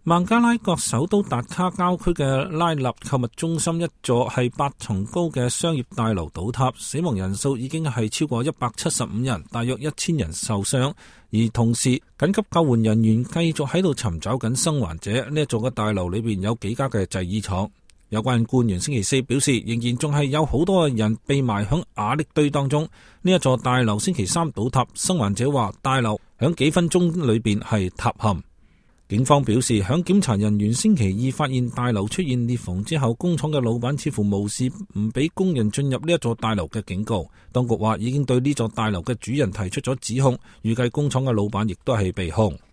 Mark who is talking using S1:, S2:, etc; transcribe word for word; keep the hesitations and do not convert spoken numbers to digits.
S1: 孟加拉國首都達卡郊區嘅拉納購物中心一座係八層高嘅商業大樓倒塌，死亡人數已經係超過一百七十五人，大約一千人受傷。而同時，緊急救援人員繼續喺度尋找緊生還者。呢一座嘅大樓裏邊有幾家嘅製衣廠。有關官員星期四表示，仍然仲係有好多人被埋響瓦礫堆當中。呢一座大樓星期三倒塌，生還者話大樓響幾分鐘裏邊係塌陷。警方表示，響檢查人員星期二發現大樓出現裂縫之後，工廠嘅老闆似乎無視唔俾工人進入呢一座大樓嘅警告。當局話已經對呢座大樓嘅主人提出咗指控，預計工廠嘅老闆亦都係被控。